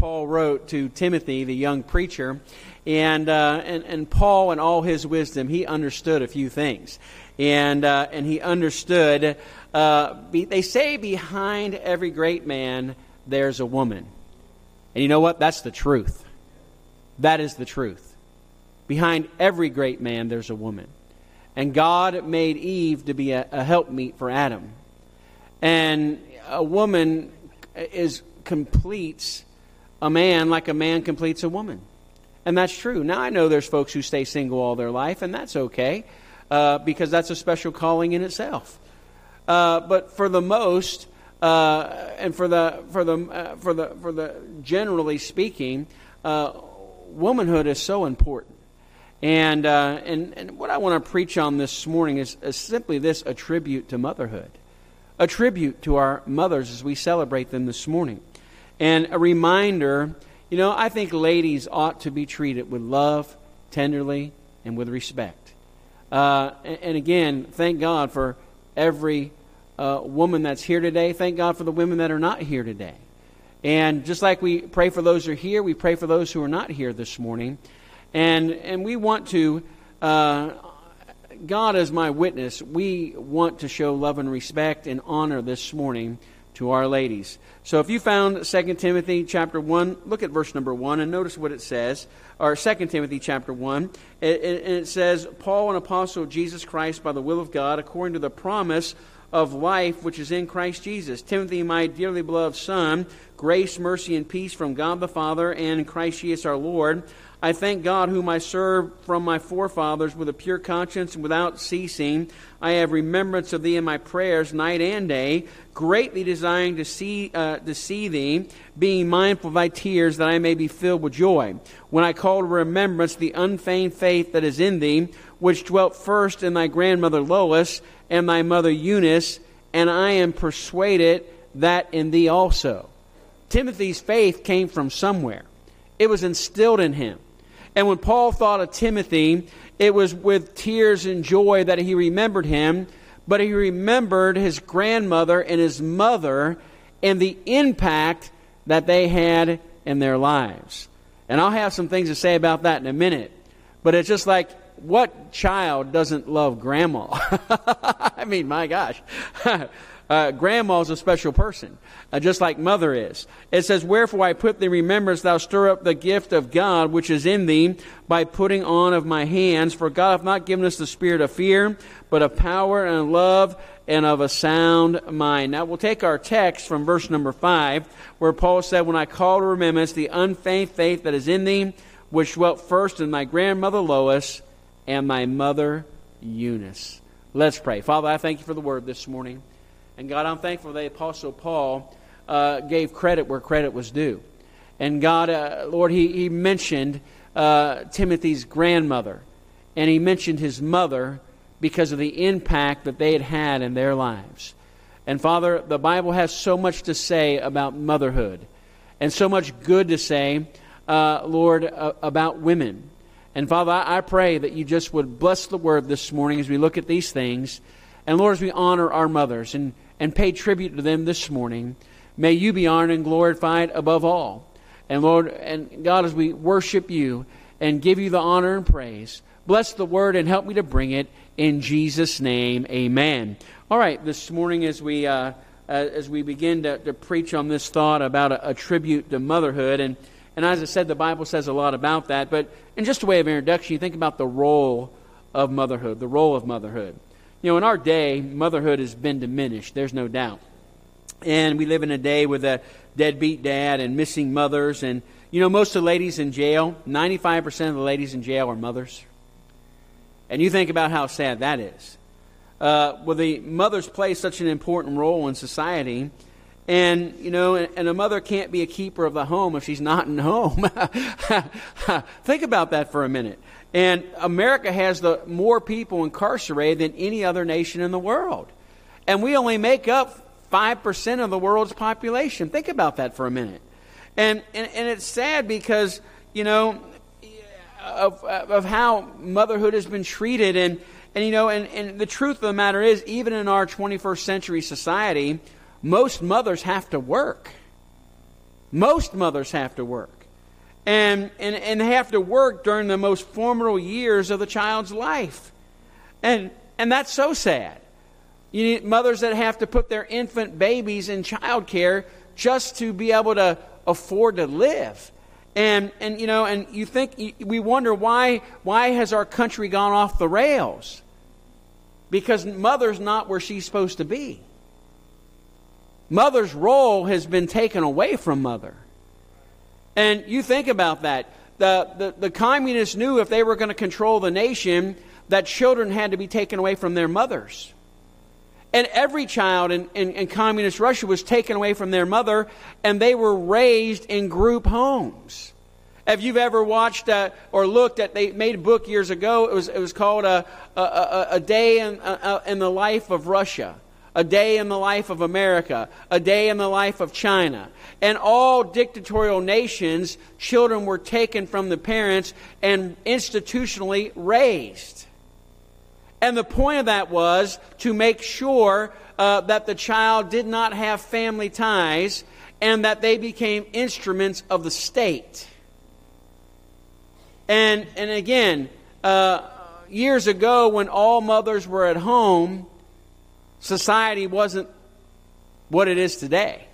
Paul wrote to Timothy, the young preacher, and Paul, in all his wisdom, he understood a few things, and he understood. They say behind every great man there's a woman, and you know what? That's the truth. That is the truth. Behind every great man there's a woman, and God made Eve to be a helpmeet for Adam, and a woman completes a man like a man completes a woman. And that's true. Now, I know there's folks who stay single all their life, and that's okay, because that's a special calling in itself. But for the most, and for the generally speaking, womanhood is so important. And what I want to preach on this morning is simply this: a tribute to motherhood, a tribute to our mothers as we celebrate them this morning, and a reminder. You know, I think ladies ought to be treated with love, tenderly, and with respect. And again, thank God for every woman that's here today. Thank God for the women that are not here today. And just like we pray for those who are here, we pray for those who are not here this morning. And we want to, God is my witness, we want to show love and respect and honor this morning to our ladies. So if you found 2 Timothy chapter 1, look at verse number 1 and notice what it says. Or 2 Timothy chapter 1, and it says, Paul, an apostle of Jesus Christ by the will of God, according to the promise of life which is in Christ Jesus. Timothy, my dearly beloved son, grace, mercy, and peace from God the Father and Christ Jesus our Lord. I thank God whom I serve from my forefathers with a pure conscience and without ceasing. I have remembrance of thee in my prayers night and day, greatly desiring to see thee, being mindful of thy tears, that I may be filled with joy. When I call to remembrance the unfeigned faith that is in thee, which dwelt first in thy grandmother Lois and thy mother Eunice, and I am persuaded that in thee also. Timothy's faith came from somewhere. It was instilled in him. And when Paul thought of Timothy, it was with tears and joy that he remembered him, but he remembered his grandmother and his mother and the impact that they had in their lives. And I'll have some things to say about that in a minute. But it's just like, what child doesn't love grandma? I mean, my gosh. Grandma's a special person, just like mother is. It says, wherefore I put thee in remembrance, thou stir up the gift of God which is in thee by putting on of my hands. For God hath not given us the spirit of fear, but of power and love and of a sound mind. Now we'll take our text from verse number 5, where Paul said, when I call to remembrance the unfeigned faith that is in thee, which dwelt first in my grandmother Lois and my mother Eunice. Let's pray. Father, I thank you for the word this morning. And God, I'm thankful that the Apostle Paul gave credit where credit was due. And God, Lord, he mentioned Timothy's grandmother. And he mentioned his mother because of the impact that they had had in their lives. And Father, the Bible has so much to say about motherhood. And so much good to say, Lord, about women. And Father, I pray that you just would bless the word this morning as we look at these things. And Lord, as we honor our mothers and pay tribute to them this morning, may you be honored and glorified above all. And Lord, and God, as we worship you and give you the honor and praise, bless the word and help me to bring it in Jesus' name. Amen. All right, this morning as we begin to preach on this thought about a tribute to motherhood, and as I said, the Bible says a lot about that, but in just a way of introduction, you think about the role of motherhood, the role of motherhood. You know, in our day, motherhood has been diminished, there's no doubt. And we live in a day with a deadbeat dad and missing mothers. And, you know, most of the ladies in jail, 95% of the ladies in jail are mothers. And you think about how sad that is. Well, the mothers play such an important role in society. And, you know, and a mother can't be a keeper of the home if she's not in home. Think about that for a minute. And America has more people incarcerated than any other nation in the world. And we only make up 5% of the world's population. Think about that for a minute. And it's sad because, you know, of how motherhood has been treated. And you know, and the truth of the matter is, even in our 21st century society, most mothers have to work. Most mothers have to work. And have to work during the most formidable years of the child's life. And that's so sad. You need mothers that have to put their infant babies in child care just to be able to afford to live. And you think, we wonder why has our country gone off the rails? Because mother's not where she's supposed to be. Mother's role has been taken away from mother. And you think about that. The communists knew if they were going to control the nation, that children had to be taken away from their mothers. And every child in communist Russia was taken away from their mother, and they were raised in group homes. If you've ever watched or looked at, they made a book years ago. It was called a day in the life of Russia, a day in the life of America, a day in the life of China. And all dictatorial nations, children were taken from the parents and institutionally raised. And the point of that was to make sure that the child did not have family ties and that they became instruments of the state. And again, years ago when all mothers were at home, society wasn't what it is today.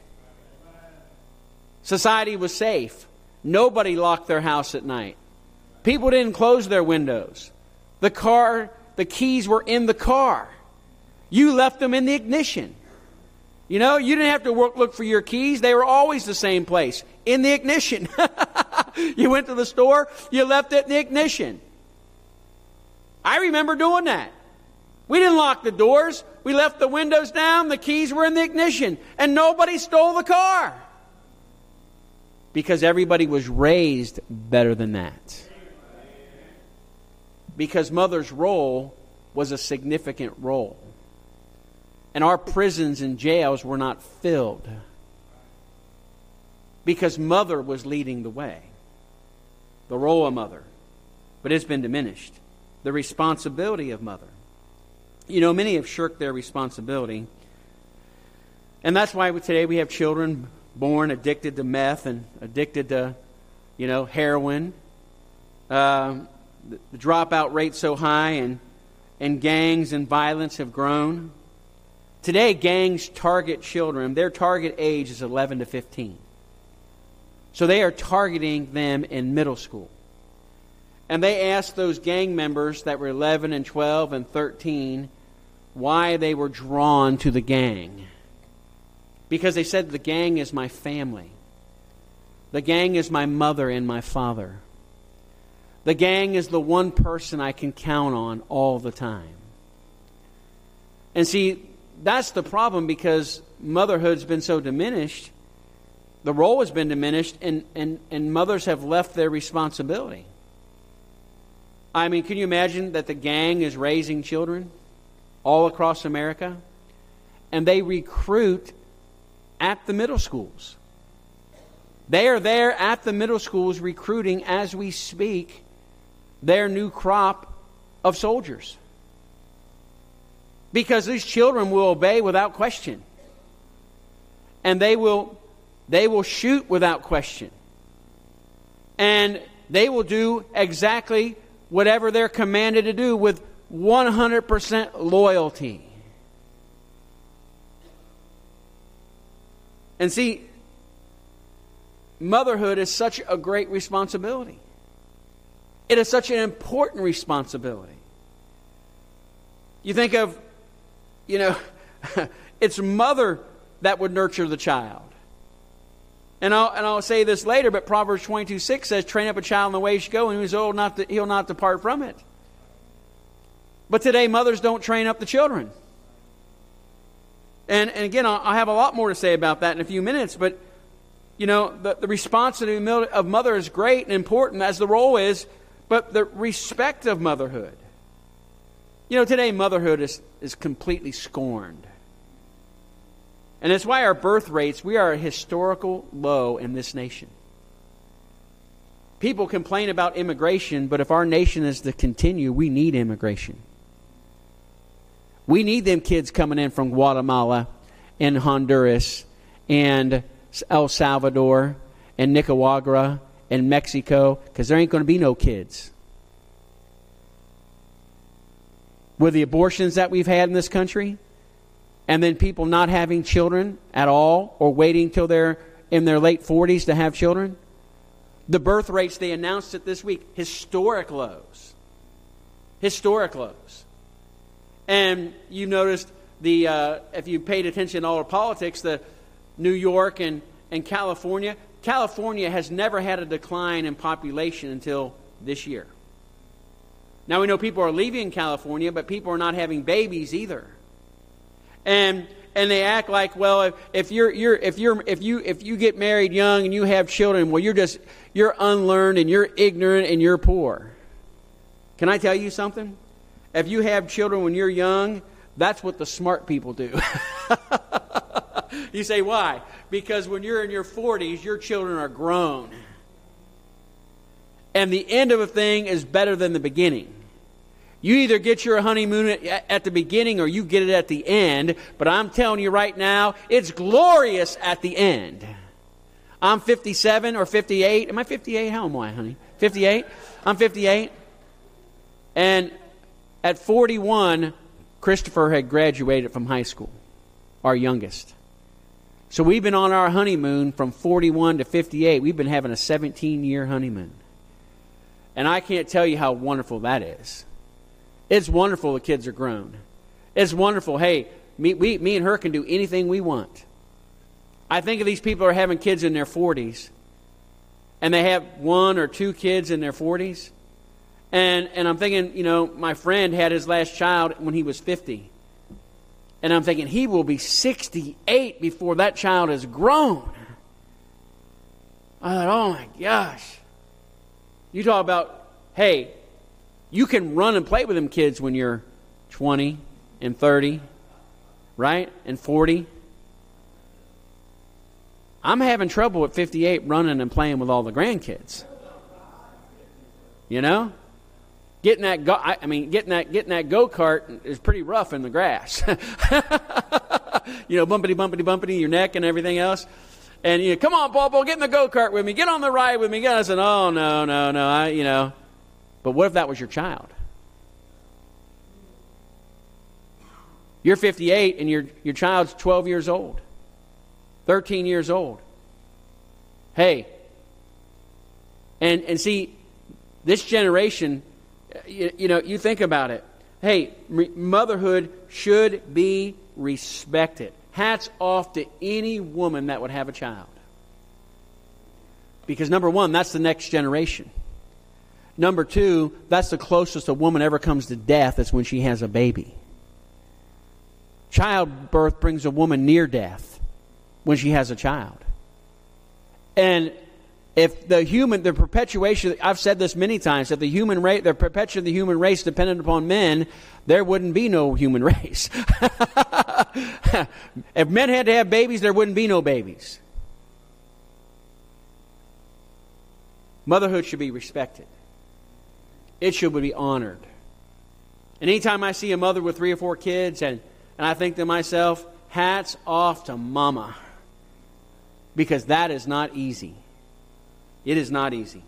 Society was safe. Nobody locked their house at night. People didn't close their windows. The keys were in the car. You left them in the ignition. You didn't have to look for your keys. They were always the same place, in the ignition. You went to the store, you left it in the ignition. I remember doing that. We didn't lock the doors. We left the windows down. The keys were in the ignition. And nobody stole the car. Because everybody was raised better than that. Because mother's role was a significant role. And our prisons and jails were not filled. Because mother was leading the way. The role of mother. But it's been diminished. The responsibility of mother. Many have shirked their responsibility. And that's why today we have children born addicted to meth and addicted to, heroin. The dropout rate's so high and gangs and violence have grown. Today, gangs target children. Their target age is 11 to 15. So they are targeting them in middle school. And they asked those gang members that were 11 and 12 and 13 why they were drawn to the gang. Because they said, the gang is my family. The gang is my mother and my father. The gang is the one person I can count on all the time. And see, that's the problem, because motherhood's been so diminished. The role has been diminished, and mothers have left their responsibility. I mean, can you imagine that the gang is raising children all across America? And they recruit at the middle schools. They are there at the middle schools recruiting, as we speak, their new crop of soldiers. Because these children will obey without question. And they will shoot without question. And they will do exactly whatever they're commanded to do with 100% loyalty. And see, motherhood is such a great responsibility. It is such an important responsibility. You think of, it's mother that would nurture the child. And I'll say this later, but Proverbs 22:6 says, train up a child in the way he should go, and when he's old, he'll not depart from it. But today, mothers don't train up the children. And again, I'll have a lot more to say about that in a few minutes, but the responsibility of mother is great and important, as the role is, but the respect of motherhood. Today motherhood is completely scorned. And that's why our birth rates, we are a historical low in this nation. People complain about immigration, but if our nation is to continue, we need immigration. We need them kids coming in from Guatemala and Honduras and El Salvador and Nicaragua and Mexico, because there ain't going to be no kids. With the abortions that we've had in this country, and then people not having children at all, or waiting till they're in their late 40s to have children. The birth rates, they announced it this week, historic lows. Historic lows. And you noticed, if you paid attention to all the politics, the New York and California has never had a decline in population until this year. Now we know people are leaving California, but people are not having babies either. And they act like, well, if you get married young and you have children, well, you're unlearned and you're ignorant and you're poor. Can I tell you something? If you have children when you're young, that's what the smart people do. You say, why? Because when you're in your 40s, your children are grown. And the end of a thing is better than the beginning. You either get your honeymoon at the beginning or you get it at the end. But I'm telling you right now, it's glorious at the end. I'm 57 or 58. Am I 58? How am I, honey? 58? I'm 58. And at 41, Christopher had graduated from high school, our youngest. So we've been on our honeymoon from 41 to 58. We've been having a 17-year honeymoon. And I can't tell you how wonderful that is. It's wonderful the kids are grown. It's wonderful. Hey, me and her can do anything we want. I think of these people who are having kids in their 40s, and they have 1 or 2 kids in their 40s. And I'm thinking, my friend had his last child when he was 50. And I'm thinking, he will be 68 before that child is grown. I thought, oh my gosh. You talk about, hey, you can run and play with them kids when you're 20 and 30, right? And 40. I'm having trouble at 58 running and playing with all the grandkids. Getting that go-kart is pretty rough in the grass. Bumpity, your neck and everything else. And come on, Bobo, get in the go-kart with me. Get on the ride with me. I said, oh, no. But what if that was your child? You're 58 and your child's 12 years old. 13 years old. Hey. And see, this generation, you think about it. Hey, motherhood should be respected. Hats off to any woman that would have a child. Because number one, that's the next generation. Number two, that's the closest a woman ever comes to death, is when she has a baby. Childbirth brings a woman near death when she has a child. And if the perpetuation, I've said this many times, if the perpetuation of the human race depended upon men, there wouldn't be no human race. If men had to have babies, there wouldn't be no babies. Motherhood should be respected. It should be honored. And anytime I see a mother with 3 or 4 kids, and I think to myself, hats off to mama. Because that is not easy. It is not easy.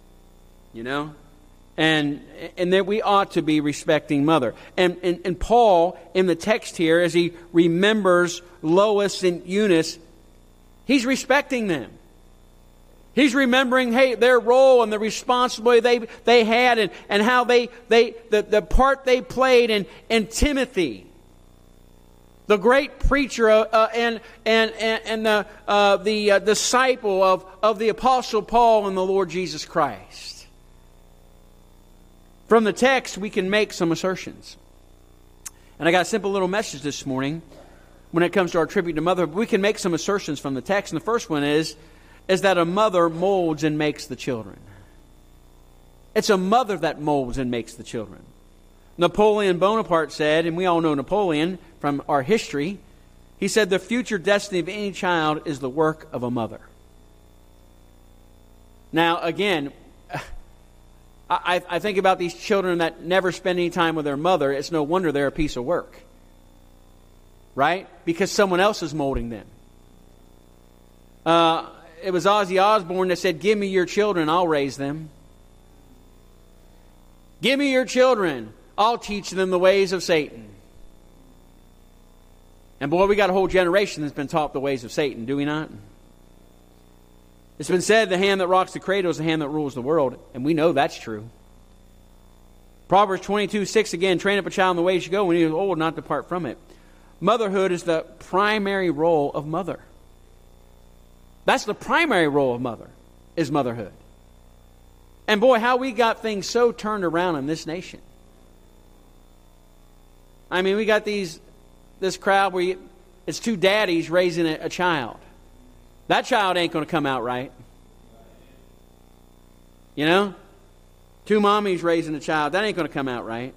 And that we ought to be respecting mother. And Paul, in the text here, as he remembers Lois and Eunice, he's respecting them. He's remembering, hey, their role and the responsibility they had, and how the part they played in Timothy, the great preacher and the disciple of the Apostle Paul and the Lord Jesus Christ. From the text, we can make some assertions. And I got a simple little message this morning when it comes to our tribute to mother. We can make some assertions from the text. And the first one is that a mother molds and makes the children. It's a mother that molds and makes the children. Napoleon Bonaparte said, and we all know Napoleon from our history, he said, the future destiny of any child is the work of a mother. Now, again, I think about these children that never spend any time with their mother. It's no wonder they're a piece of work. Right? Because someone else is molding them. it was Ozzy Osbourne that said, "Give me your children, I'll raise them. Give me your children, I'll teach them the ways of Satan." And boy, we got a whole generation that's been taught the ways of Satan, do we not? It's been said, the hand that rocks the cradle is the hand that rules the world. And we know that's true. Proverbs 22:6 again, train up a child in the way he should go. When he is old, not depart from it. Motherhood is the primary role of mother. That's the primary role of mother, is motherhood. And boy, how we got things so turned around in this nation. I mean, we got this crowd where it's two daddies raising a child. That child ain't going to come out right. You know? Two mommies raising a child. That ain't going to come out right.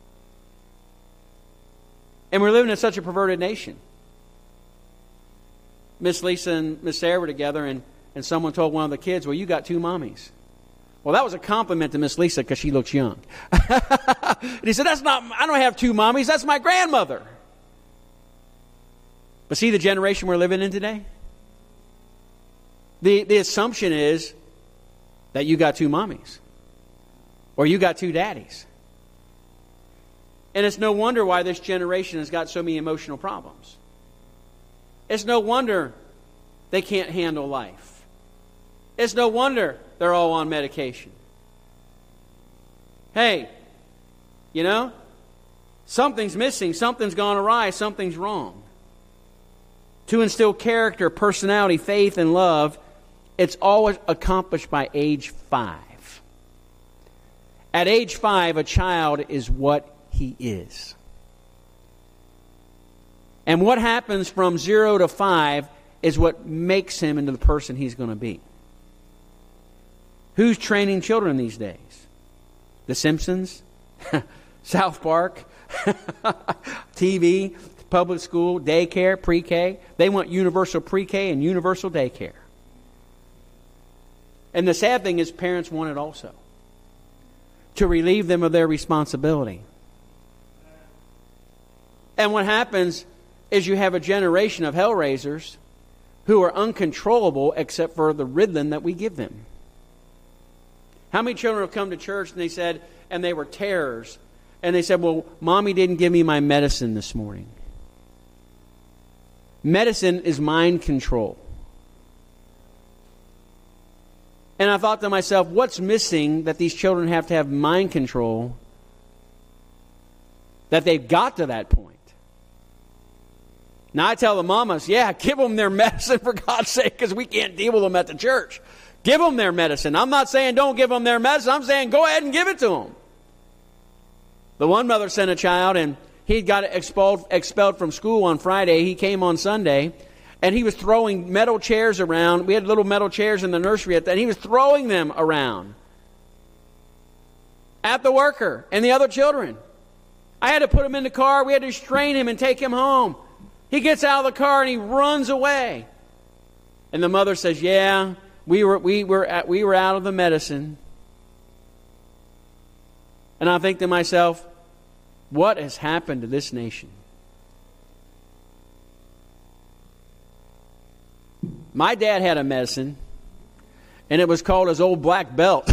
And we're living in such a perverted nation. Miss Lisa and Miss Sarah were together, and someone told one of the kids, "Well, you got two mommies." Well, that was a compliment to Miss Lisa because she looks young. And he said, I don't have two mommies. That's my grandmother. But see the generation we're living in today? The assumption is that you got two mommies. Or you got two daddies. And it's no wonder why this generation has got so many emotional problems. It's no wonder they can't handle life. It's no wonder they're all on medication. Hey, you know, something's missing, something's gone awry, something's wrong. To instill character, personality, faith, and love, it's always accomplished by age 5. At age 5, a child is what he is. And what happens from 0 to 5 is what makes him into the person he's going to be. Who's training children these days? The Simpsons? South Park? TV? Public school? Daycare? Pre-K? They want universal pre-K and universal daycare. And the sad thing is parents want it also. To relieve them of their responsibility. And what happens is you have a generation of hellraisers who are uncontrollable except for the Ritalin that we give them. How many children have come to church and they were terrors, and they said, "Well, Mommy didn't give me my medicine this morning." Medicine is mind control. And I thought to myself, what's missing that these children have to have mind control that they've got to that point? Now I tell the mamas, yeah, give them their medicine for God's sake, because we can't deal with them at the church. Give them their medicine. I'm not saying don't give them their medicine. I'm saying go ahead and give it to them. The one mother sent a child, and he got expelled from school on Friday. He came on Sunday, and he was throwing metal chairs around. We had little metal chairs in the nursery and he was throwing them around at the worker and the other children. I had to put him in the car. We had to restrain him and take him home. He gets out of the car and he runs away. And the mother says, "Yeah, we were out of the medicine." And I think to myself, what has happened to this nation? My dad had a medicine, and it was called his old black belt.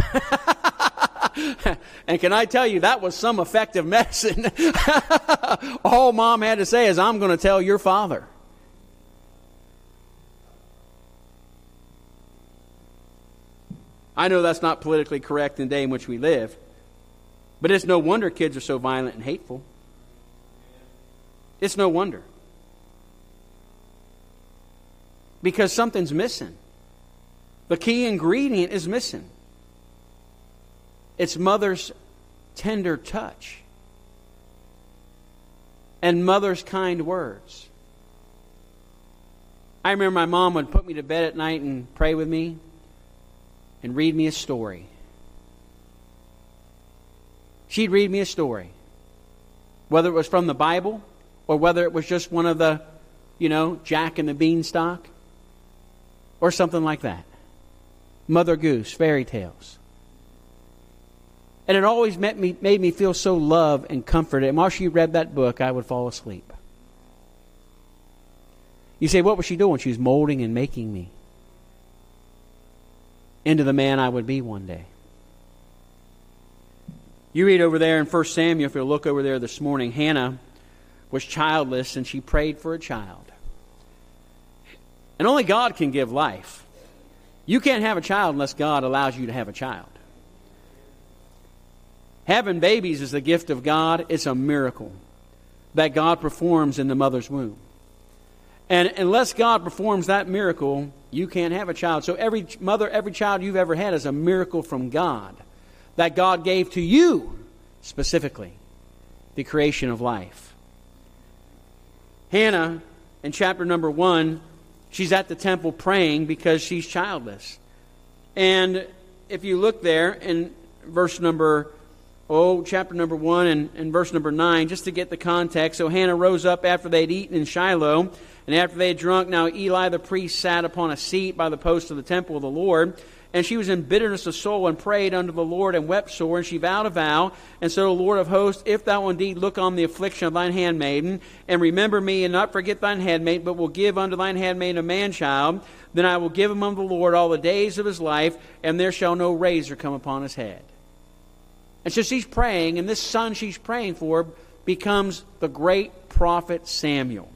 And can I tell you, that was some effective medicine. All Mom had to say is, "I'm going to tell your father." I know that's not politically correct in the day in which we live, but it's no wonder kids are so violent and hateful. It's no wonder. Because something's missing. The key ingredient is missing. It's mother's tender touch. And mother's kind words. I remember my mom would put me to bed at night and pray with me and read me a story. She'd read me a story. Whether it was from the Bible or whether it was just one of the, Jack and the Beanstalk or something like that. Mother Goose, fairy tales. And it always made me feel so loved and comforted. And while she read that book, I would fall asleep. You say, what was she doing? She was molding and making me. into the man I would be one day. You read over there in 1 Samuel, if you'll look over there this morning, Hannah was childless and she prayed for a child. And only God can give life. You can't have a child unless God allows you to have a child. Having babies is the gift of God. It's a miracle that God performs in the mother's womb. And unless God performs that miracle, you can't have a child. So every mother, every child you've ever had is a miracle from God that God gave to you specifically, the creation of life. Hannah, in chapter number 1, she's at the temple praying because she's childless. And if you look there in chapter number 1 and verse number 9, just to get the context. So Hannah rose up after they had eaten in Shiloh, and after they had drunk, now Eli the priest sat upon a seat by the post of the temple of the Lord. And she was in bitterness of soul and prayed unto the Lord and wept sore. And she vowed a vow. And so the Lord of hosts, if thou indeed look on the affliction of thine handmaiden, and remember me, and not forget thine handmaid, but will give unto thine handmaid a man-child, then I will give him unto the Lord all the days of his life, and there shall no razor come upon his head. And so she's praying, and this son she's praying for becomes the great prophet Samuel.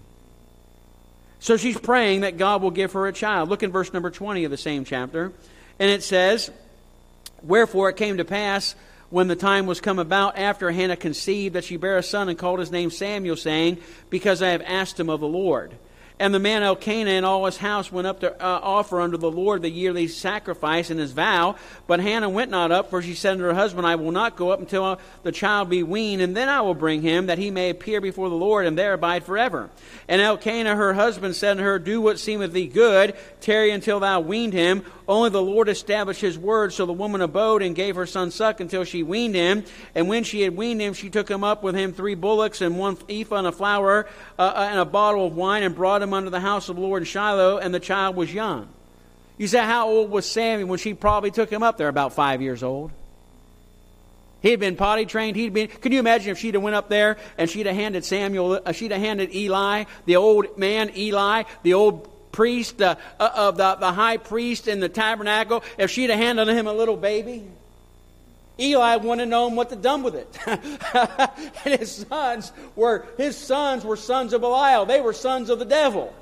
So she's praying that God will give her a child. Look in verse number 20 of the same chapter. And it says, Wherefore it came to pass, when the time was come about, after Hannah conceived, that she bare a son, and called his name Samuel, saying, Because I have asked him of the Lord. And the man Elkanah and all his house went up to offer unto the Lord the yearly sacrifice and his vow. But Hannah went not up, for she said unto her husband, I will not go up until the child be weaned, and then I will bring him, that he may appear before the Lord, and there abide forever. And Elkanah her husband said unto her, Do what seemeth thee good, tarry until thou weaned him. Only the Lord established his word. So the woman abode and gave her son suck until she weaned him. And when she had weaned him, she took him up with him 3 bullocks and 1 ephah and a flour and a bottle of wine, and brought him unto the house of the Lord in Shiloh, and the child was young. You say, how old was Samuel when she probably took him up there? About 5 years old. He had been potty trained. Can you imagine if she'd have went up there and she'd have handed Eli, the old man Eli, the old priest of the high priest in the tabernacle, if she'd have handed him a little baby? Eli wouldn't have known what to do with it. And his sons were sons of Belial. They were sons of the devil.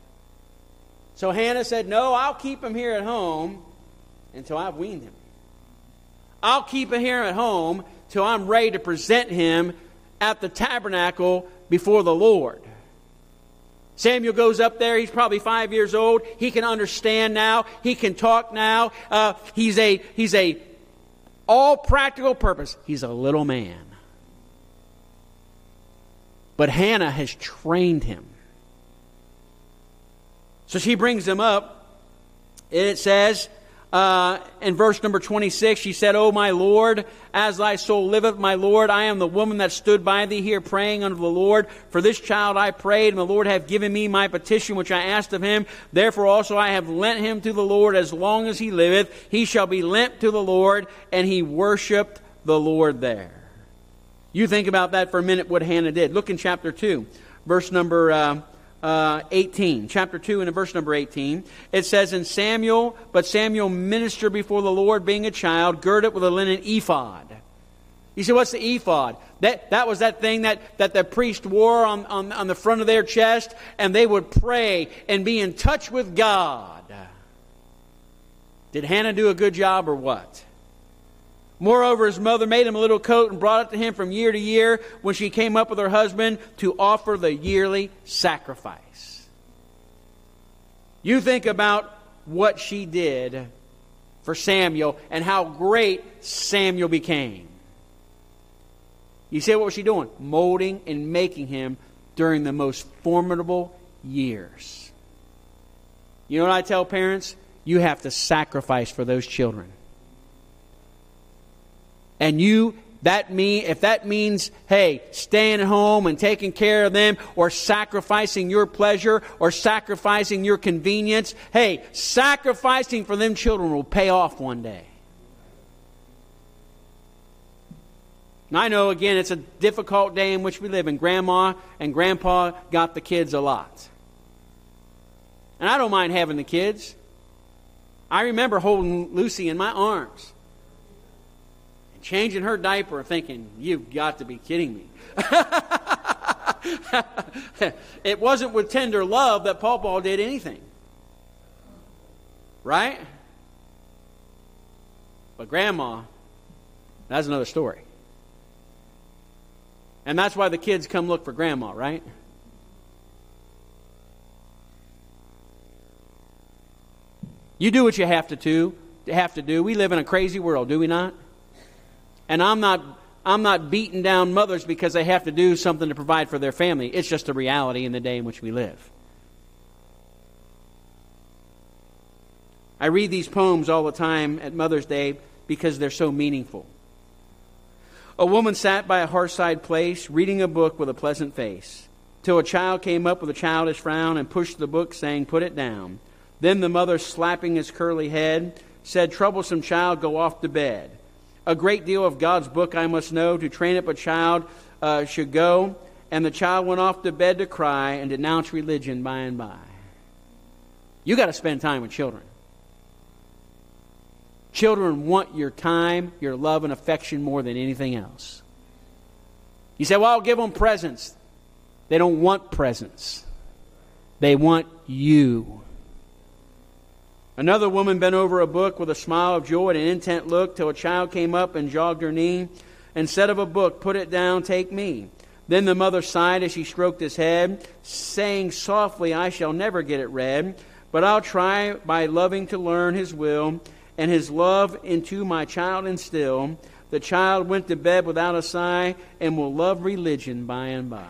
So Hannah said, No, I'll keep him here at home until I've weaned him. I'll keep him here at home till I'm ready to present him at the tabernacle before the Lord. Samuel goes up there. He's probably 5 years old. He can understand now. He can talk now. He's a all practical purpose, he's a little man. But Hannah has trained him. So she brings him up, and it says in verse number 26, she said, O my Lord, as thy soul liveth, my Lord, I am the woman that stood by thee here praying unto the Lord. For this child I prayed, and the Lord hath given me my petition which I asked of him. Therefore also I have lent him to the Lord as long as he liveth. He shall be lent to the Lord. And he worshipped the Lord there. You think about that for a minute, what Hannah did. Look in chapter 2, verse number 18. Chapter 2 and in verse number 18. It says, But Samuel ministered before the Lord, being a child, girded with a linen ephod. You say, what's the ephod? That was that thing that the priest wore on the front of their chest, and they would pray and be in touch with God. Did Hannah do a good job or what? Moreover, his mother made him a little coat and brought it to him from year to year when she came up with her husband to offer the yearly sacrifice. You think about what she did for Samuel and how great Samuel became. You say, what was she doing? Molding and making him during the most formidable years. You know what I tell parents? You have to sacrifice for those children. And if that means, hey, staying at home and taking care of them, or sacrificing your pleasure, or sacrificing your convenience, hey, sacrificing for them children will pay off one day. And I know, again, it's a difficult day in which we live, and Grandma and Grandpa got the kids a lot. And I don't mind having the kids. I remember holding Lucy in my arms and changing her diaper, thinking, you've got to be kidding me. It wasn't with tender love that Paw did anything. Right? But Grandma, that's another story. And that's why the kids come look for Grandma, right? You do what you have to do. We live in a crazy world, do we not? And I'm not beating down mothers because they have to do something to provide for their family. It's just a reality in the day in which we live. I read these poems all the time at Mother's Day because they're so meaningful. A woman sat by a hearthside place, reading a book with a pleasant face, till a child came up with a childish frown and pushed the book, saying, "Put it down." Then the mother, slapping his curly head, said, "Troublesome child, go off to bed. A great deal of God's book I must know. To train up a child should go." And the child went off to bed to cry and denounce religion by and by. You got to spend time with children. Children want your time, your love, and affection more than anything else. You say, well, I'll give them presents. They don't want presents. They want you. Another woman bent over a book with a smile of joy and an intent look till a child came up and jogged her knee. Instead of a book, "Put it down, take me." Then the mother sighed as she stroked his head, saying softly, "I shall never get it read, but I'll try by loving to learn His will, and His love into my child instill." The child went to bed without a sigh and will love religion by and by.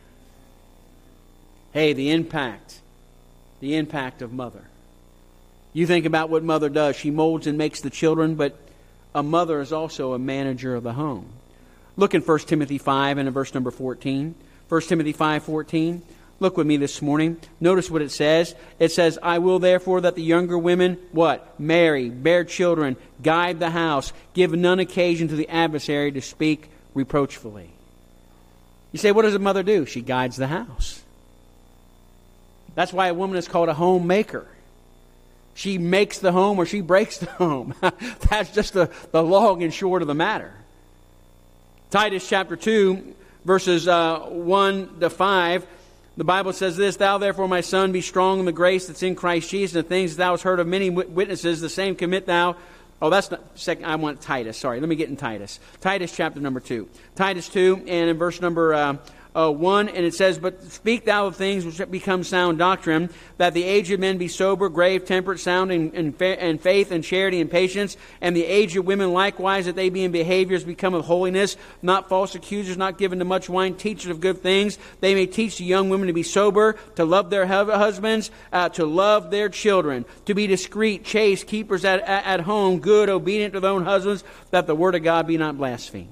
Hey, the impact of mother. You think about what mother does. She molds and makes the children, but a mother is also a manager of the home. Look in 1 Timothy 5 and in verse number 14. 1 Timothy 5:14. Look with me this morning. Notice what it says. It says, "I will therefore that the younger women," what? "Marry, bear children, guide the house, give none occasion to the adversary to speak reproachfully." You say, what does a mother do? She guides the house. That's why a woman is called a homemaker. She makes the home or she breaks the home. That's just the long and short of the matter. Titus chapter 2, verses 1 to 5. The Bible says this, "Thou therefore, my son, be strong in the grace that's in Christ Jesus, and the things that thou hast heard of many witnesses, the same commit thou." Oh, that's not second. I want Titus. Sorry, let me get in Titus. Titus chapter number 2. Titus 2, and in verse number 1, and it says, "But speak thou of things which become sound doctrine, that the aged men be sober, grave, temperate, sound in faith and charity and patience, and the aged women likewise, that they be in behaviors become of holiness, not false accusers, not given to much wine, teachers of good things. They may teach the young women to be sober, to love their husbands, to love their children, to be discreet, chaste, keepers at home, good, obedient to their own husbands, that the word of God be not blasphemed."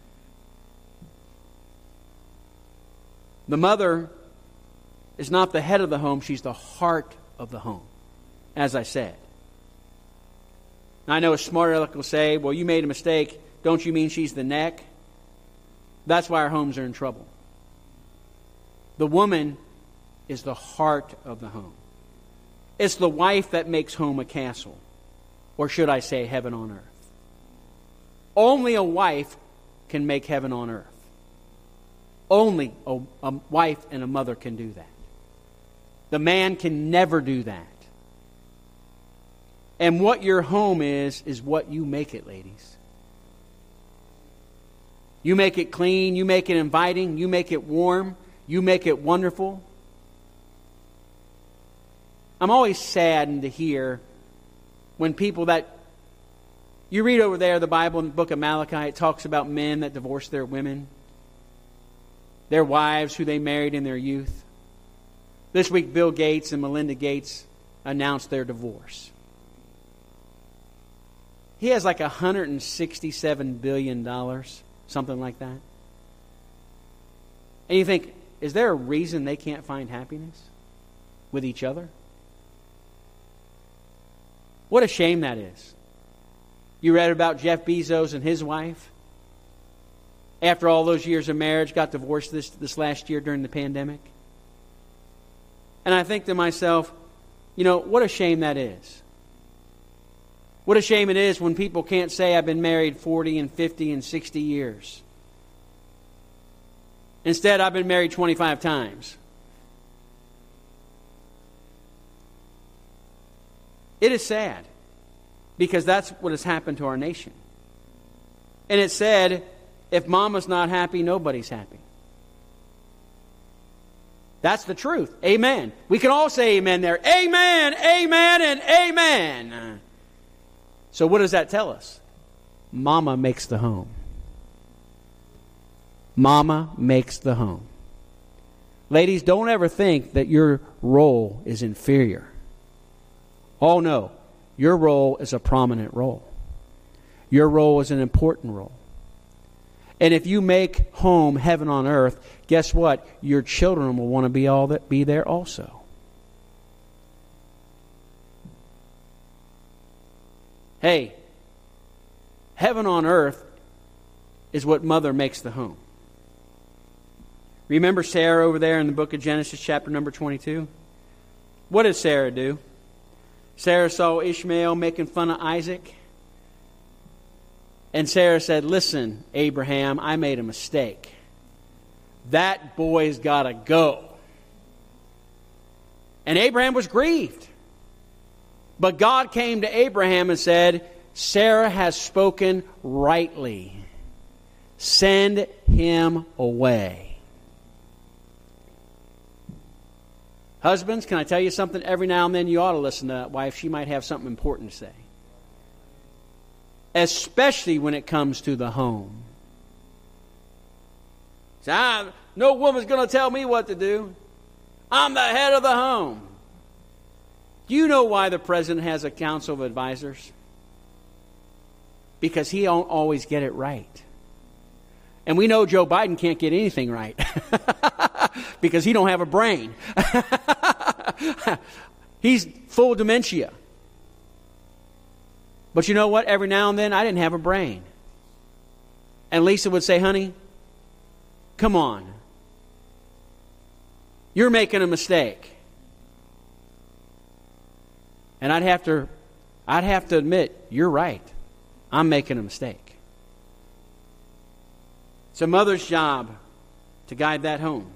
The mother is not the head of the home, she's the heart of the home, as I said. I know a smart aleck will say, well, you made a mistake. Don't you mean she's the neck? That's why our homes are in trouble. The woman is the heart of the home. It's the wife that makes home a castle, or should I say heaven on earth. Only a wife can make heaven on earth. Only a wife and a mother can do that. The man can never do that. And what your home is what you make it, ladies. You make it clean, you make it inviting, you make it warm, you make it wonderful. I'm always saddened to hear when people that... You read over there the Bible in the book of Malachi, it talks about men that divorce their women. Their wives who they married in their youth. This week, Bill Gates and Melinda Gates announced their divorce. He has like $167 billion, something like that. And you think, is there a reason they can't find happiness with each other? What a shame that is. You read about Jeff Bezos and his wife? After all those years of marriage, got divorced this last year during the pandemic. And I think to myself, what a shame that is. What a shame it is when people can't say, I've been married 40 and 50 and 60 years. Instead, I've been married 25 times. It is sad, because that's what has happened to our nation. And it said, if mama's not happy, nobody's happy. That's the truth. Amen. We can all say amen there. Amen, amen, and amen. So what does that tell us? Mama makes the home. Mama makes the home. Ladies, don't ever think that your role is inferior. Oh no, your role is a prominent role. Your role is an important role. And if you make home heaven on earth, guess what? Your children will want to be there also. Hey, heaven on earth is what mother makes the home. Remember Sarah over there in the book of Genesis, chapter number 22? What did Sarah do? Sarah saw Ishmael making fun of Isaac. And Sarah said, listen, Abraham, I made a mistake. That boy's got to go. And Abraham was grieved. But God came to Abraham and said, Sarah has spoken rightly. Send him away. Husbands, can I tell you something? Every now and then you ought to listen to that wife. She might have something important to say. Especially when it comes to the home. So, no woman's going to tell me what to do. I'm the head of the home. Do you know why the president has a council of advisors? Because he don't always get it right. And we know Joe Biden can't get anything right. Because he don't have a brain. He's full of dementia. But you know what? Every now and then, I didn't have a brain. And Lisa would say, honey, come on. You're making a mistake. And I'd have to admit, you're right. I'm making a mistake. It's a mother's job to guide that home.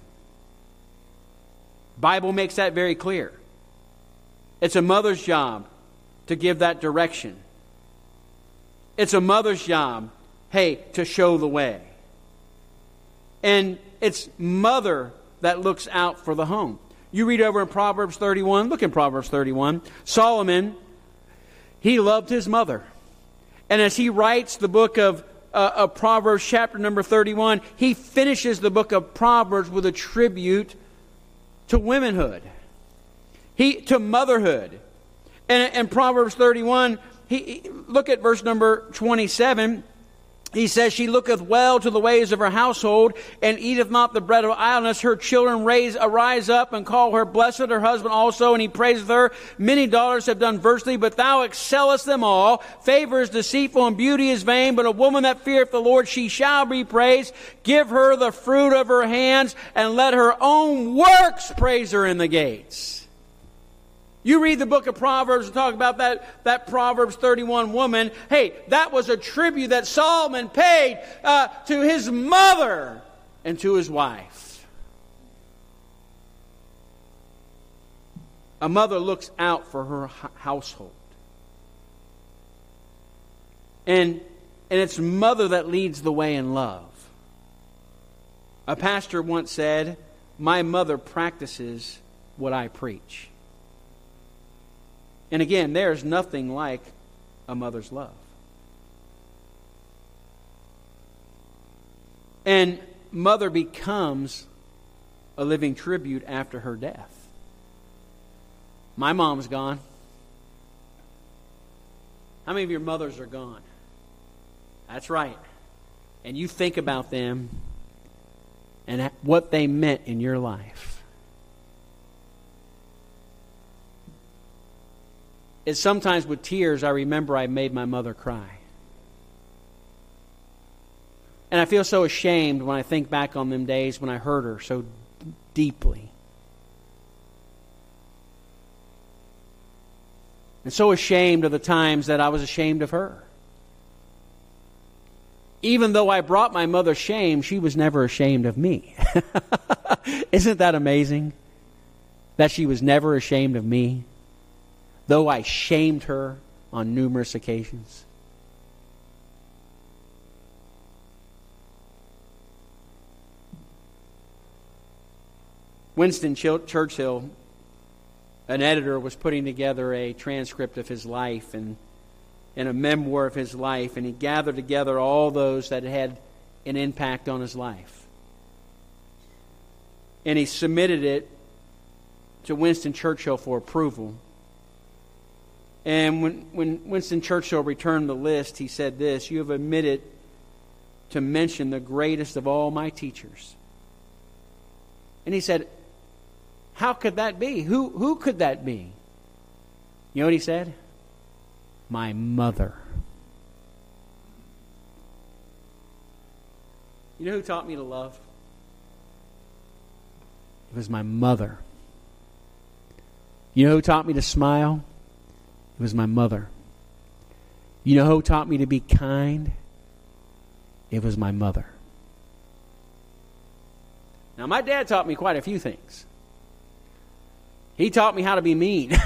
Bible makes that very clear. It's a mother's job to give that direction. It's a mother's job, to show the way. And it's mother that looks out for the home. You read over in Proverbs 31. Look in Proverbs 31. Solomon, he loved his mother. And as he writes the book of Proverbs chapter number 31, he finishes the book of Proverbs with a tribute to womanhood, to motherhood. And Proverbs 31, look at verse number 27. He says, she looketh well to the ways of her household, and eateth not the bread of idleness. Her children arise up and call her blessed, her husband also, and he praiseth her. Many daughters have done virtuously, but thou excellest them all. Favor is deceitful, and beauty is vain, but a woman that feareth the Lord, she shall be praised. Give her the fruit of her hands, and let her own works praise her in the gates. You read the book of Proverbs and talk about that Proverbs 31 woman. Hey, that was a tribute that Solomon paid to his mother and to his wife. A mother looks out for her household. And it's mother that leads the way in love. A pastor once said, my mother practices what I preach. And again, there's nothing like a mother's love. And mother becomes a living tribute after her death. My mom's gone. How many of your mothers are gone? That's right. And you think about them and what they meant in your life. It's sometimes with tears I remember I made my mother cry. And I feel so ashamed when I think back on them days when I hurt her so deeply. and so ashamed of the times that I was ashamed of her. Even though I brought my mother shame, she was never ashamed of me. Isn't that amazing? That she was never ashamed of me, though I shamed her on numerous occasions. Winston Churchill, an editor, was putting together a transcript of his life and a memoir of his life, and he gathered together all those that had an impact on his life. And he submitted it to Winston Churchill for approval. And when Winston Churchill returned the list, he said this: "You have omitted to mention the greatest of all my teachers." And he said, "How could that be? Who could that be?" You know what he said? My mother. You know who taught me to love? It was my mother. You know who taught me to smile? It was my mother. You know who taught me to be kind? It was my mother. Now, my dad taught me quite a few things. He taught me how to be mean.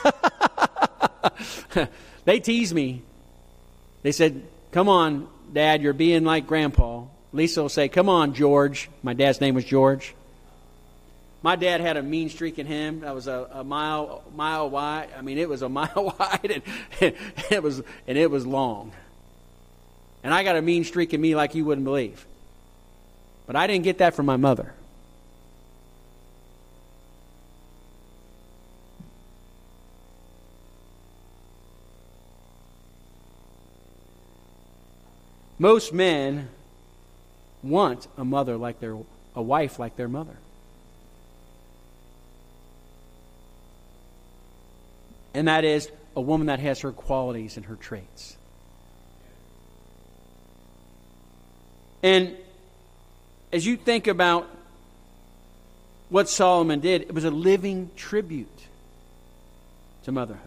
They teased me. They said, "Come on, Dad, you're being like Grandpa." Lisa will say, "Come on, George." My dad's name was George. My dad had a mean streak in him that was a mile wide. I mean, it was a mile wide, and it was long. And I got a mean streak in me like you wouldn't believe. But I didn't get that from my mother. Most men want a wife like their mother. And that is a woman that has her qualities and her traits. And as you think about what Solomon did, it was a living tribute to motherhood.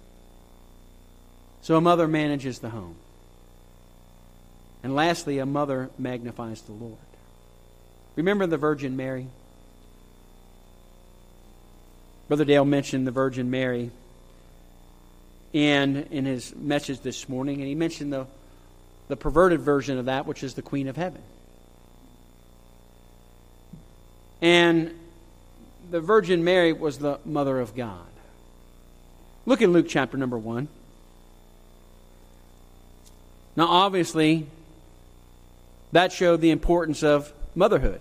So a mother manages the home. And lastly, a mother magnifies the Lord. Remember the Virgin Mary? Brother Dale mentioned the Virgin Mary and in his message this morning, and he mentioned the perverted version of that, which is the Queen of Heaven. And the Virgin Mary was the Mother of God. Look in Luke chapter number 1. Now, obviously, that showed the importance of motherhood.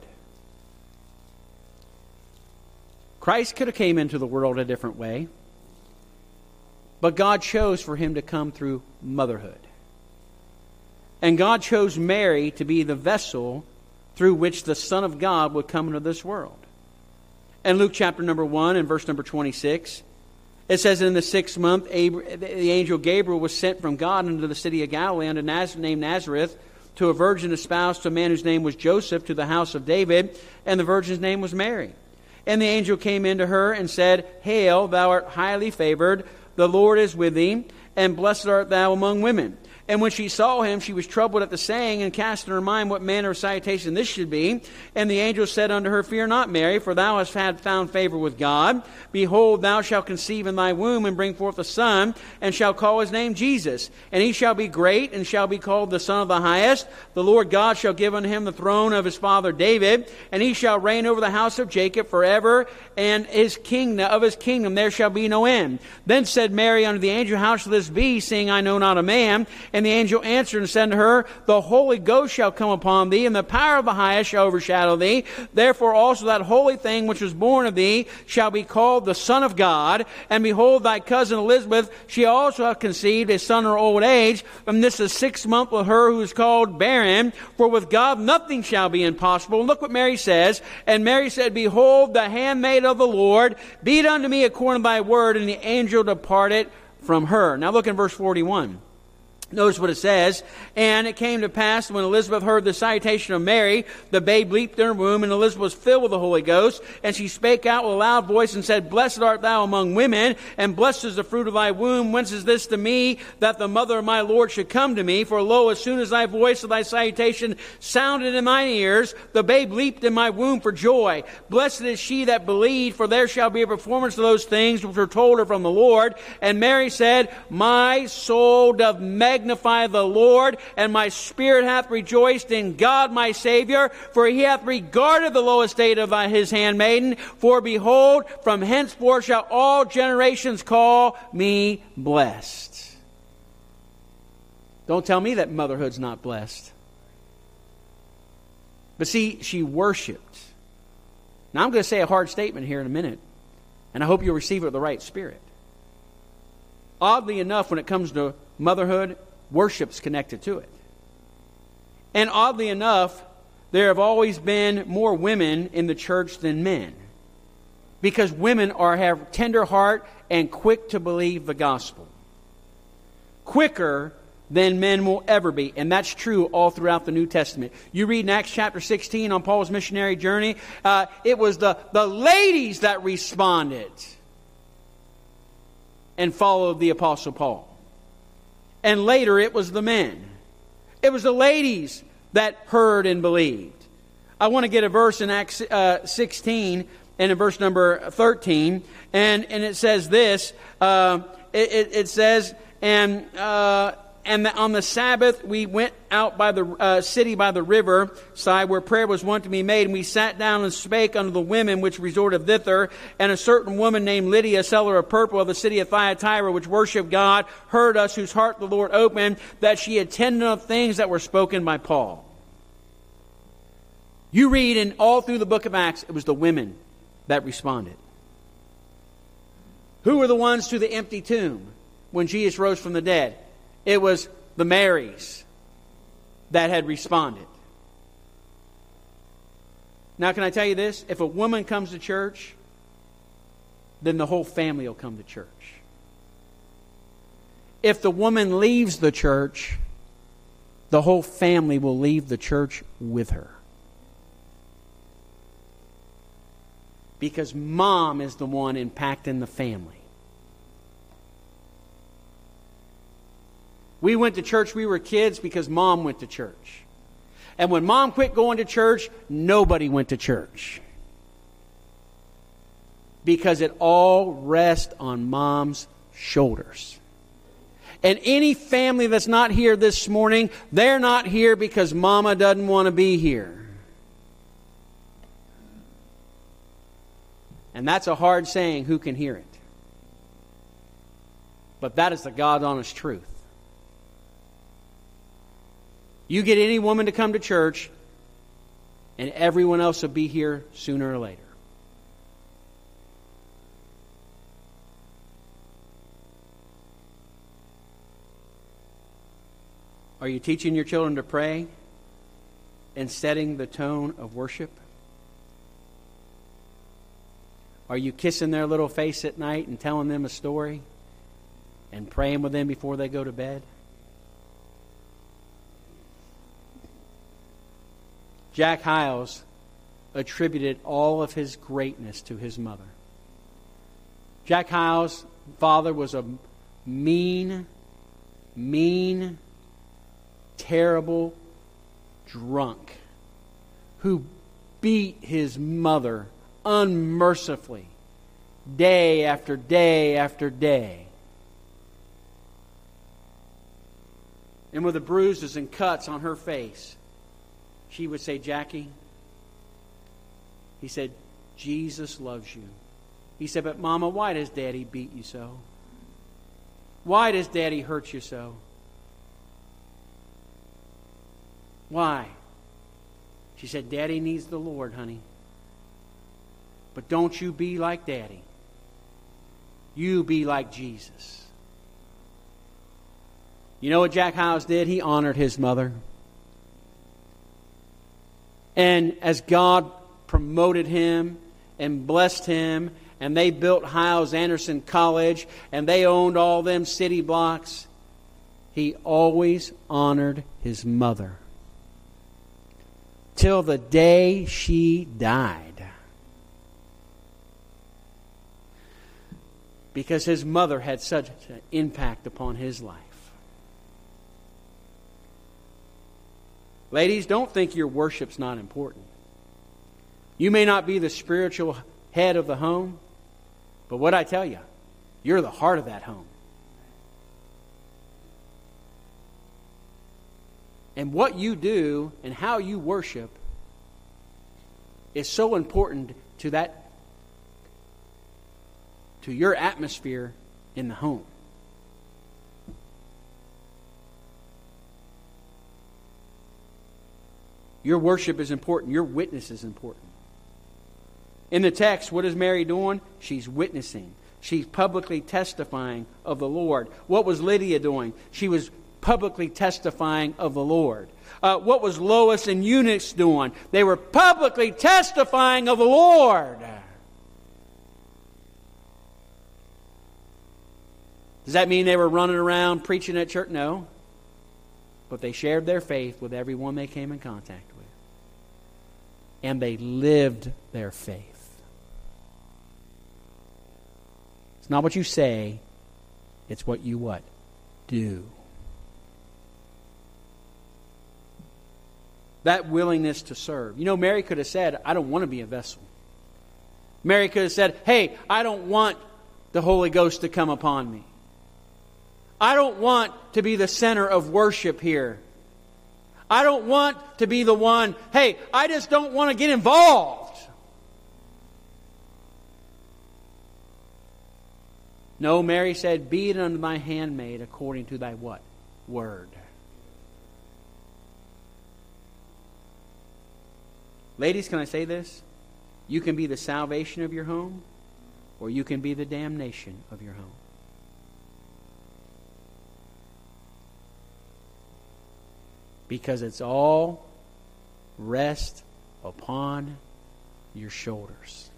Christ could have came into the world a different way, but God chose for him to come through motherhood. And God chose Mary to be the vessel through which the Son of God would come into this world. In Luke chapter number 1 and verse number 26, it says, "In the 6th month, the angel Gabriel was sent from God into the city of Galilee unto named Nazareth, to a virgin espoused to a man whose name was Joseph, to the house of David, and the virgin's name was Mary. And the angel came into her and said, Hail, thou art highly favored, the Lord is with thee, and blessed art thou among women. And when she saw him, she was troubled at the saying, and cast in her mind what manner of salutation this should be. And the angel said unto her, Fear not, Mary, for thou hast found favor with God. Behold, thou shalt conceive in thy womb, and bring forth a son, and shalt call his name Jesus. And he shall be great, and shall be called the Son of the Highest. The Lord God shall give unto him the throne of his father David, and he shall reign over the house of Jacob forever, and his kingdom there shall be no end. Then said Mary unto the angel, How shall this be, seeing I know not a man? And the angel answered and said to her, The Holy Ghost shall come upon thee, and the power of the Highest shall overshadow thee. Therefore also that holy thing which was born of thee shall be called the Son of God. And behold, thy cousin Elizabeth, she also hath conceived a son in her old age. And this is 6th month with her who is called barren. For with God nothing shall be impossible. Look what Mary says. And Mary said, Behold, the handmaid of the Lord, be it unto me according to thy word. And the angel departed from her. Now look in verse 41. Notice what it says. And it came to pass when Elizabeth heard the salutation of Mary, the babe leaped in her womb, and Elizabeth was filled with the Holy Ghost. And she spake out with a loud voice and said, Blessed art thou among women, and blessed is the fruit of thy womb. Whence is this to me, that the mother of my Lord should come to me? For lo, as soon as thy voice of thy salutation sounded in mine ears, the babe leaped in my womb for joy. Blessed is she that believed, for there shall be a performance of those things which were told her from the Lord. And Mary said, My soul doth magnify the Lord, and my spirit hath rejoiced in God my Savior, for he hath regarded the low estate of his handmaiden. For behold, from henceforth shall all generations call me blessed. Don't tell me that motherhood's not blessed. But see, she worshiped. Now I'm going to say a hard statement here in a minute, and I hope you'll receive it with the right spirit. Oddly enough, when it comes to motherhood, worship's connected to it. And oddly enough, there have always been more women in the church than men. Because women have tender heart and quick to believe the gospel. Quicker than men will ever be. And that's true all throughout the New Testament. You read in Acts chapter 16 on Paul's missionary journey, it was the ladies that responded and followed the Apostle Paul. And later it was the men. It was the ladies that heard and believed. I want to get a verse in Acts 16 and in verse number 13. And it says this. It says, and on the Sabbath we went out by the city by the river side where prayer was wont to be made, and we sat down and spake unto the women which resorted thither. And a certain woman named Lydia, seller of purple of the city of Thyatira, which worshipped God, heard us, whose heart the Lord opened, that she attended of things that were spoken by Paul. You read in all through the book of Acts, it was the women that responded. Who were the ones to the empty tomb when Jesus rose from the dead? It was the Marys that had responded. Now, can I tell you this? If a woman comes to church, then the whole family will come to church. If the woman leaves the church, the whole family will leave the church with her. Because mom is the one impacting the family. We went to church, we were kids because mom went to church. And when mom quit going to church, nobody went to church. Because it all rests on mom's shoulders. And any family that's not here this morning, they're not here because mama doesn't want to be here. And that's a hard saying, who can hear it? But that is the God-honest truth. You get any woman to come to church, and everyone else will be here sooner or later. Are you teaching your children to pray and setting the tone of worship? Are you kissing their little face at night and telling them a story and praying with them before they go to bed? Jack Hyles attributed all of his greatness to his mother. Jack Hyles' father was a mean, terrible drunk who beat his mother unmercifully day after day after day. And with the bruises and cuts on her face, she would say, Jackie, he said, Jesus loves you. He said, but Mama, why does Daddy beat you so? Why does Daddy hurt you so? Why? She said, Daddy needs the Lord, honey. But don't you be like Daddy. You be like Jesus. You know what Jack Hyles did? He honored his mother. And as God promoted him and blessed him, and they built Hyles Anderson College, and they owned all them city blocks, he always honored his mother till the day she died. Because his mother had such an impact upon his life. Ladies, don't think your worship's not important. You may not be the spiritual head of the home, but what I tell you, you're the heart of that home. And what you do and how you worship is so important to your atmosphere in the home. Your worship is important. Your witness is important. In the text, what is Mary doing? She's witnessing. She's publicly testifying of the Lord. What was Lydia doing? She was publicly testifying of the Lord. What was Lois and Eunice doing? They were publicly testifying of the Lord. Does that mean they were running around preaching at church? No. But they shared their faith with everyone they came in contact with. And they lived their faith. It's not what you say, it's what you what? Do. That willingness to serve. You know, Mary could have said, I don't want to be a vessel. Mary could have said, hey, I don't want the Holy Ghost to come upon me. I don't want to be the center of worship here. I don't want to be the one, hey, I just don't want to get involved. No, Mary said, be it unto thy handmaid according to thy what? Word. Ladies, can I say this? You can be the salvation of your home, or you can be the damnation of your home. Because it's all rest upon your shoulders.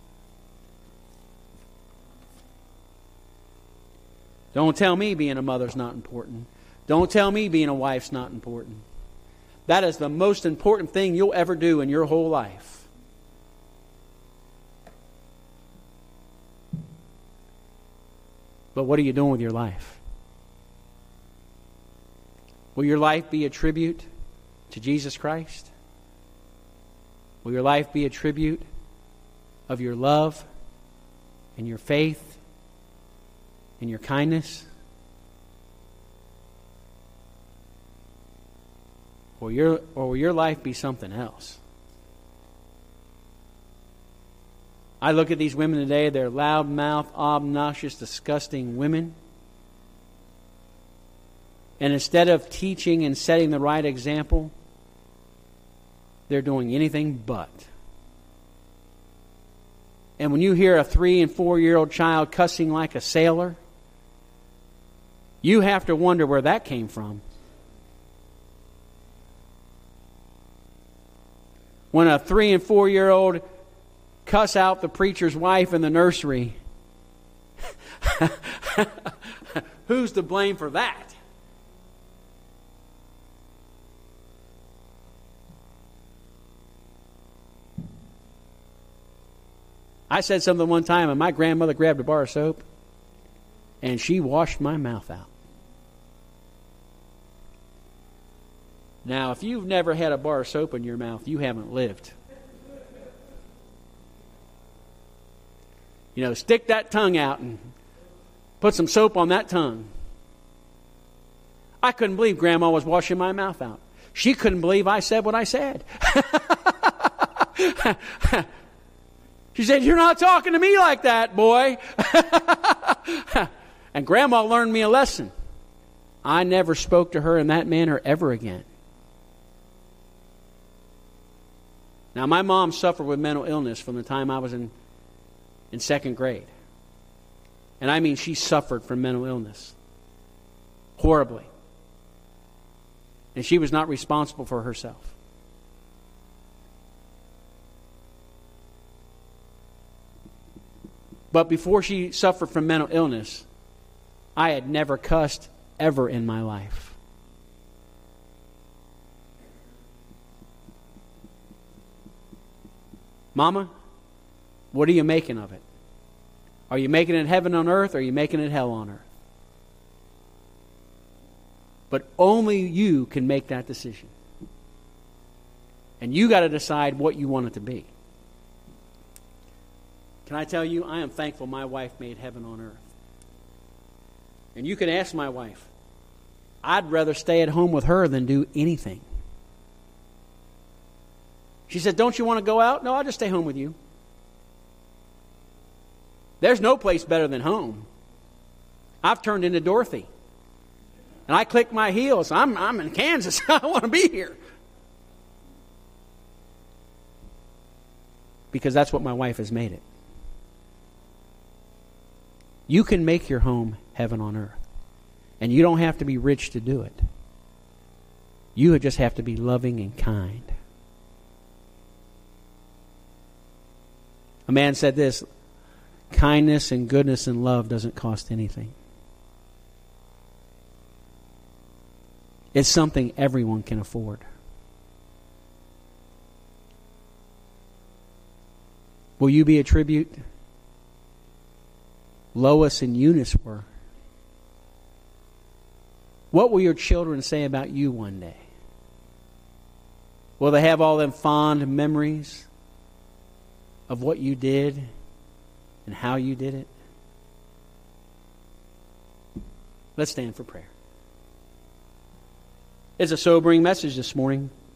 Don't tell me being a mother's not important. Don't tell me being a wife's not important. That is the most important thing you'll ever do in your whole life. But what are you doing with your life? Will your life be a tribute to Jesus Christ? Will your life be a tribute of your love and your faith and your kindness? Or will your life be something else? I look at these women today, they're loud-mouthed, obnoxious, disgusting women. And instead of teaching and setting the right example, they're doing anything but. And when you hear a 3- and 4-year-old child cussing like a sailor, you have to wonder where that came from. When a 3- and 4-year-old cuss out the preacher's wife in the nursery, who's to blame for that? I said something one time, and my grandmother grabbed a bar of soap, and she washed my mouth out. Now, if you've never had a bar of soap in your mouth, you haven't lived. You know, stick that tongue out and put some soap on that tongue. I couldn't believe Grandma was washing my mouth out. She couldn't believe I said what I said. She said, you're not talking to me like that, boy. And Grandma learned me a lesson. I never spoke to her in that manner ever again. Now, my mom suffered with mental illness from the time I was in second grade. And I mean, she suffered from mental illness. Horribly. And she was not responsible for herself. But before she suffered from mental illness, I had never cussed ever in my life. Mama, what are you making of it? Are you making it heaven on earth, or are you making it hell on earth? But only you can make that decision. And you got to decide what you want it to be. Can I tell you, I am thankful my wife made heaven on earth. And you can ask my wife. I'd rather stay at home with her than do anything. She said, don't you want to go out? No, I'll just stay home with you. There's no place better than home. I've turned into Dorothy. And I click my heels. I'm in Kansas. I want to be here. Because that's what my wife has made it. You can make your home heaven on earth. And you don't have to be rich to do it. You just have to be loving and kind. A man said this, kindness and goodness and love doesn't cost anything. It's something everyone can afford. Will you be a tribute? Lois and Eunice were. What will your children say about you one day? Will they have all them fond memories of what you did and how you did it? Let's stand for prayer. It's a sobering message this morning.